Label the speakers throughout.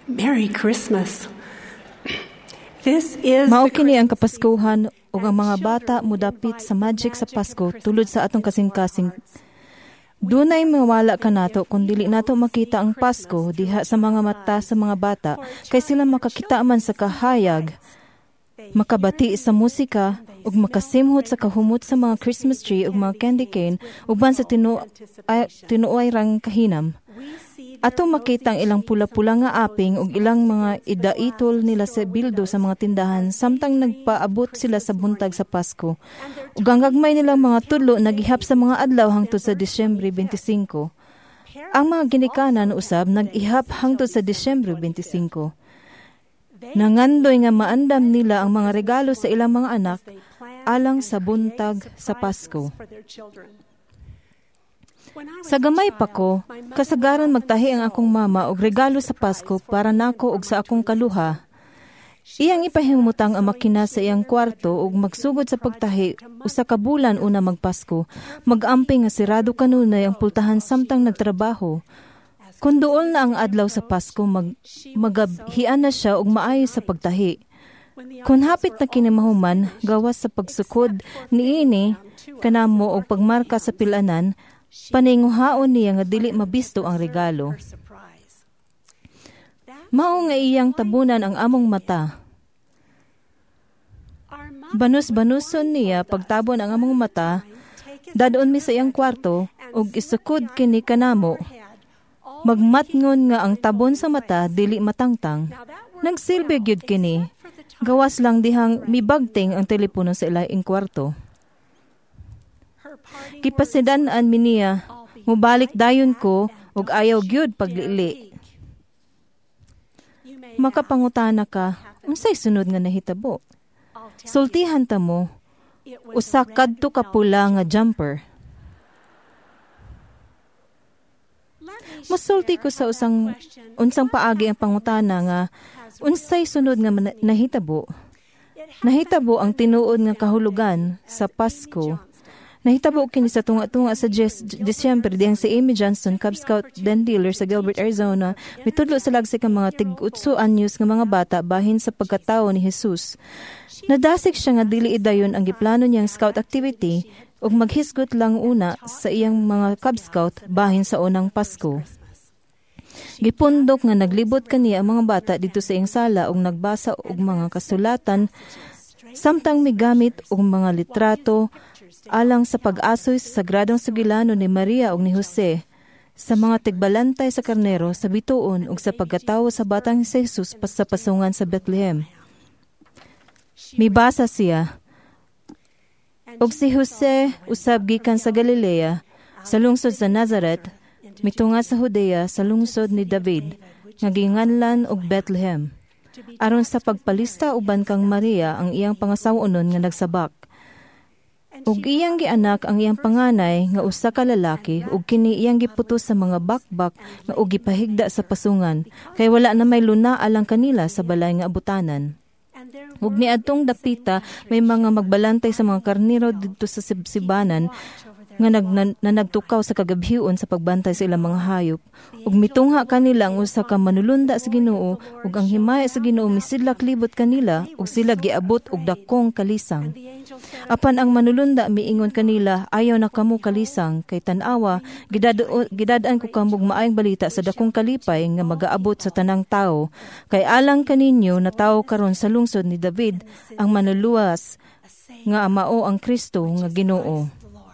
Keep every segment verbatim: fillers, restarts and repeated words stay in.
Speaker 1: Merry Christmas. This is
Speaker 2: Mao kini ang kapaskuhan ug ang mga bata mudapit sa magic sa Pasko tulod sa atong kasing-kasing. Dunay mawala ka nato kung dili nato makita ang Pasko diha sa mga mata sa mga bata kay sila makakita man sa kahayag, makabati sa musika ug makasimhot sa kahumot sa mga Christmas tree ug mga candy cane uban sa tinu ay, tinuoy rang kahinam. Atong makita ang ilang pula-pula nga aping ug ilang mga idaitol nila sa bildo sa mga tindahan samtang nagpaabot sila sa buntag sa Pasko. Ug ang gagmay nilang mga tudlo nagihap sa mga adlaw hangtod sa Disyembre twenty-five. Ang mga ginikanan usab nag-ihap hangtod sa Disyembre twenty-five. Nangandoy nga maandam nila ang mga regalo sa ilang mga anak alang sa buntag sa Pasko. Sa gamay pa ko, kasagaran magtahi ang akong mama og regalo sa Pasko para nako ug sa akong kaluha. Iyang ipahimutang ang makina sa iyang kwarto ug magsugod sa pagtahi usa ka bulan una magpasko, mag-amping nga sirado kanunay ang pultahan samtang nagtrabaho. Kung duol na ang adlaw sa Pasko, mag, magabhian na siya og maayo sa pagtahi. Kung hapit na kinimahuman, gawas sa pagsukod niini kanamo og pagmarka sa pilanan, paninguhaon niya nga dili mabisto ang regalo. Mao nga iyang tabunan ang among mata. Banus-banuson niya pagtabon ang among mata, dadon mi sa iyang kwarto ug isukod kini kanamo. Magmatngon nga ang tabon sa mata dili matangtang. Nagsilbi gyud kini. Gawas lang dihang mibagting ang telepono sa ilaing kwarto. Kipasidan-an mi niya, mubalik dayon ko ug ayaw gyud paglili. Makapangutana ka, unsay sunod nga nahitabo? Sultihan ta mo, usa kadto ka pula nga jumper. Musulti ko sa usang unsang paagi ang pangutana nga unsay sunod nga nahitabo. Nahitabo ang tinuod nga kahulugan sa Pasko. Nahitabo kini sa tunga-tunga sa Disyembre dihang si Amy Johnston, Cub Scout den dealer sa Gilbert, Arizona, mitudlo sa lagsik ang mga tig-utso anyos nga mga bata bahin sa pagkatao ni Jesus. Nadasig siya nga dili idayon ang giplano niyang scout activity ug maghisgot lang una sa iyang mga Cub Scout bahin sa unang Pasko. Gipundok nga naglibot kaniya ang mga bata dito sa iyang sala ug nagbasa og mga kasulatan samtang migamit og mga litrato alang sa pag-asoy sa sagradong sugilano ni Maria ug ni Jose, sa mga tigbalantay sa karnero sa bituon ug sa pagkatawo sa batang si Jesus pas sa pasungan sa Bethlehem. Mibasa siya, ug si Jose usab gikan sa Galilea, sa lungsod sa Nazareth, mitunga sa Judea sa lungsod ni David, nga ginganlan og Bethlehem, aron sa pagpalista uban kang Maria ang iyang pangasawunon nga nagsabak. Ug iyang gianak ang iyang panganay nga usa ka lalaki ug kini iyang giputos sa mga bakbak nga ug gipahigda sa pasungan kay wala na may luna alang kanila sa balay nga abutanan. Ug niadtong dapita may mga magbalantay sa mga karnero didto sa sibsibanan nga nag, na, na nagtukaw sa kagabhion sa pagbantay sa ilang mga hayop. Ug mitungha kanila ang usa ka manulunda sa Ginoo ug ang himaya sa Ginoo misidlak libot kanila ug sila giabot og dakong kalisang. Apan ang manulunda miingon kanila, ayaw na kamo kalisang kay tan-awa gidad- gidadaan ko kamo maayong balita sa dakong kalipay nga magaabot sa tanang tao kay alang kaninyo na tawo karon sa lungsod ni David ang manuluwas nga mao ang Kristo nga Ginoo.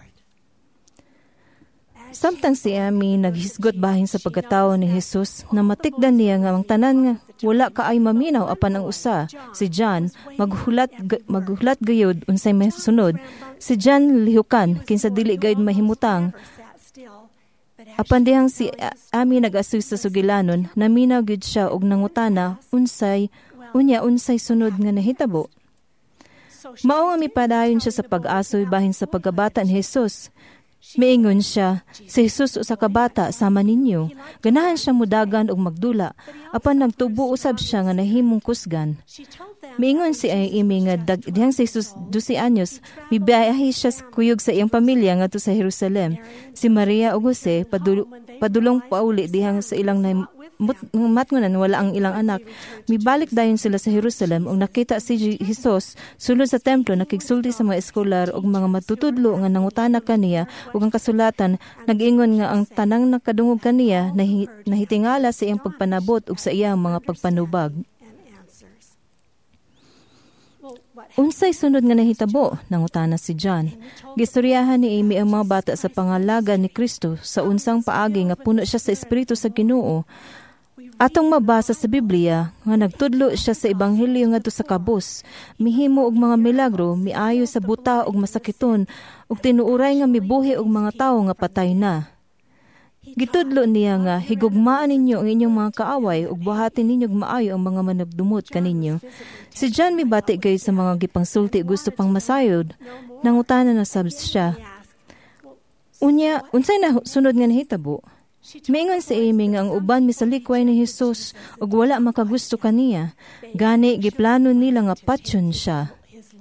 Speaker 2: Samtang si Amy naghisgot bahin sa pagkatao ni Jesus, na matikdan niya nga ang tanan nga wala ka ay maminaw apan ang usa, si John, maghulat maghulat gayud unsay masunod. Si John lihukan kinsa dili gayud mahimutang. Apan dihang si Amy nag-asoy sa sugilanon, naminaw gyud siya og nangutana unsay unya unsay sunod nga nahitabo. Mao nga mipadayon siya sa pag-asoy bahin sa pagkabata ni Jesus. Miingon siya, si Jesus usa ka bata sama ninyo. Ganahan siya mudagan og magdula, apan nagtubo usab siya nga nahimong kusgan. Miingon si Amy nga dag, dihang si Jesus twelve anyos, mibiyahe siya kuyog sa iyang pamilya ngadto sa Jerusalem. Si Maria ug Jose padul- padulong pauli dihang sa ilang matngunan wala ang ilang anak. Mibalik dayon sila sa Jerusalem ug nakita si Jesus sulod sa templo nakigsulti sa mga eskolar ug mga matutudlo nga nangutana kaniya ug ang kasulatan nag-ingon nga ang tanang nakadungog kaniya nahi, nahitingala sa iyang pagpanabot ug sa iyang mga pagpanubag. Unsay sunod nga nahitabo? Nangutana si John. Gistoryahan ni Amy ang mga bata sa pangalaga ni Kristo sa unsang paagi nga puno siya sa Espiritu sa Ginoo. Atong mabasa sa Biblia nga nagtudlo siya sa ebanghelyo ngadto sa kabus, mihimo og mga milagro, miayo sa buta og masakiton, ug tinuuray nga mibuhi og mga tawo nga patay na. Gitudlo niya nga higugmaan ninyo ang inyong mga kaaway ug buhatin ninyo maayo ang mga managdumot kaninyo. Si John mibati gayud sa mga gipangsulti gusto pang masayod, nangutana na sab siya. Unya, unsay na sunod nga nahitabo? Miingon si Amy nga ang uban misalikway ni Jesus ug wala makagusto kaniya. Gani giplano nila nga patyon siya.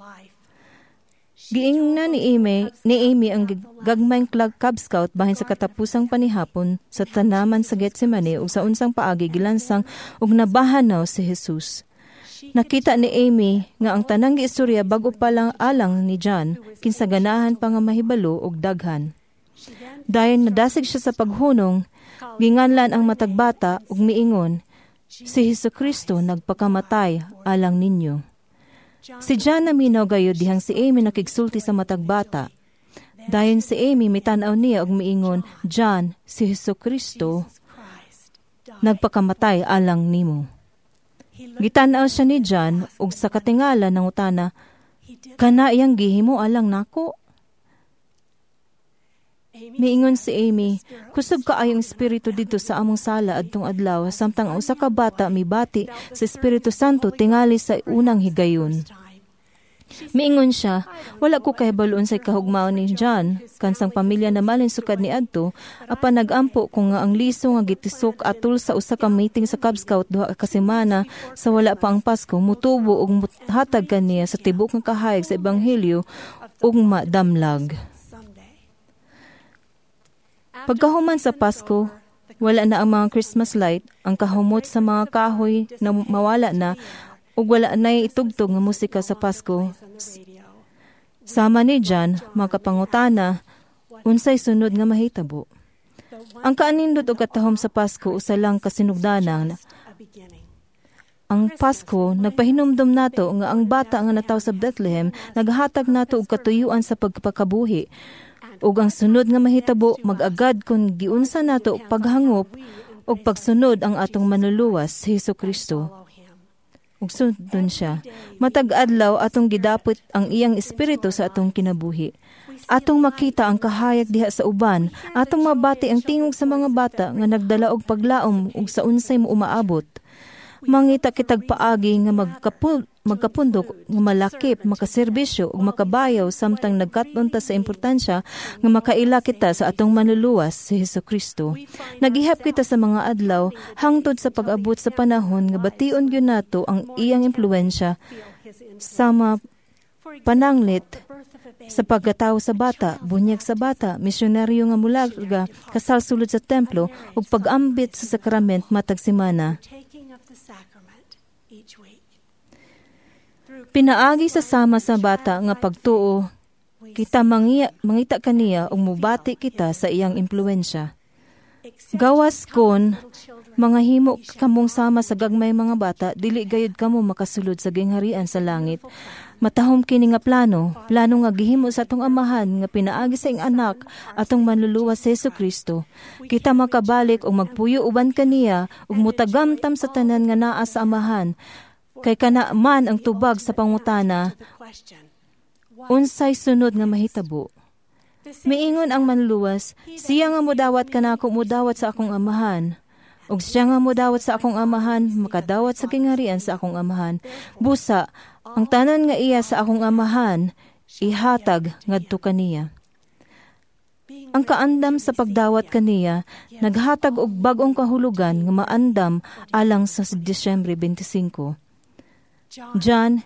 Speaker 2: Giingna ni Amy, ni Amy ang gagmayng Cub Scout bahin sa katapusang panihapon sa tanaman sa Getsemani ug sa unsang paagi gilansang ug nabahanaw si Jesus. Nakita ni Amy nga ang tanang giistorya bago pa lang alang ni John kinsa ganahan pa nga mahibalo og daghan. Dayon nadasig siya sa paghunong, ginganlan ang matagbata ug miingon, si Hesukristo nagpakamatay alang ninyo. Si John naminaw gayud dihang si Amy nakigsulti sa matagbata. Dayon si Amy mitanaw niya og miingon, John, si Hesukristo nagpakamatay alang nimo. Gitanaw siya ni John ug sa katingala nangutana, kana iyang gihimo alang nako? Miingon si Amy, kusog kaayong espiritu dito sa among sala adtong adlaw samtang ang usa ka bata mibati sa Espiritu Santo tingali sa unang higayon. Miingon siya, wala ko kahibaloon sa kahugmao ni John, kansang pamilya na malin sukad ni adto, apan nagampo ko nga ang liso nga gitisok atul sa usa ka meeting sa Cub Scout duha ka semana sa wala pa ang Pasko, mutubo ug hatag kaniya sa tibok nga kahayag sa ebanghelyo ug madamlag. Pagkahuman sa Pasko, wala na ang mga Christmas light, ang kahumot sa mga kahoy na mawala na, ug wala na itugtog nga musika sa Pasko. Sama ni John, mga kapangutana, unsay sunod nga mahitabo. Ang kaanindot og katahom sa Pasko usa lang kasinugdanan. Ang Pasko nagpahinumdom nato nga ang bata nga nataw sa Bethlehem naghatag nato og katuyuan sa pagpakabuhi. Ug ang sunod nga mahitabo mag-agad kun giunsa nato paghangop ug pagsunod ang atong manluluwas si Hesukristo. Ug sundon siya, matag adlaw atong gidapit ang iyang espiritu sa atong kinabuhi. Atong makita ang kahayag diha sa uban, atong mabati ang tingog sa mga bata nga nagdala og paglaom ug sa unsay mo umaabot. Mangita kitag paagi nga magkapul magkapundok nga malakip, makaserbisyo ug makabayaw samtang nagkaton ta sa importansya nga makaila kita sa atong manluluwas si Hesukristo. Nagihap kita sa mga adlaw hangtod sa pag-abot sa panahon nga bation gyud nato ang iyang impluwensya sa mga pananglit sa pagkatawo sa bata, bunyag sa bata, misyonaryo nga mulaga, kasal sulod sa templo ug pag-ambit sa sakrament matag semana. Pinaagi sa sama sa bata nga pagtuo, kita mangiya, mangita kaniya ug mubati kita sa iyang impluwensya. Gawas kon, mga himo kamong sama sa gagmay mga bata, dili gayud kamo makasulod sa gingharian sa langit. Matahom kini nga plano, plano nga gihimo sa atong amahan nga pinaagi sa ing anak atong manluluwas sa Hesukristo. Kita makabalik ug magpuyo uban kaniya ug mutagamtam sa tanan nga naa sa amahan. Kay kana man ang tubag sa pangutana, unsay sunod nga mahitabo. Miingon ang manluwas, siya nga mudawat kanako mudawat sa akong amahan. Ug siya nga mudawat sa akong amahan, makadawat sa gingharian sa akong amahan. Busa, ang tanan nga iya sa akong amahan, ihatag ngadto kaniya. Ang kaandam sa pagdawat kaniya, naghatag og bag-ong kahulugan nga maandam alang sa Disyembre twenty-five. John,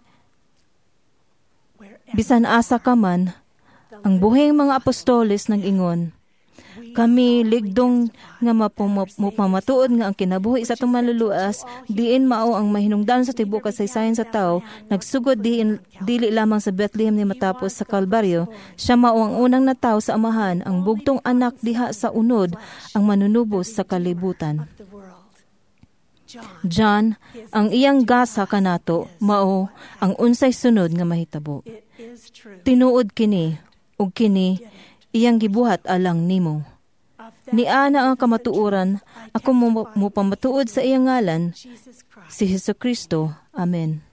Speaker 2: bisan asa ka man, ang buhing mga apostoles nag-ingon, Kami ligdong nga mapamatuod nga ang kinabuhi sa itong maluluas, diin mao ang mahinungdan sa tibuok kasaysayan sa tao, nagsugod diin dili lamang sa Bethlehem ni matapos sa Kalbaryo. Siya mao ang unang natawo sa amahan, ang bugtong anak diha sa unod, ang manunubos sa kalibutan. John, ang iyang gasa kanato, mao ang unsay sunod nga mahitabo. Tinuod kini, ug kini, iyang gibuhat alang nimo. Ni ana ang kamatuoran, ako mo, mo pamatuod sa iyang ngalan, si Jesucristo. Amen.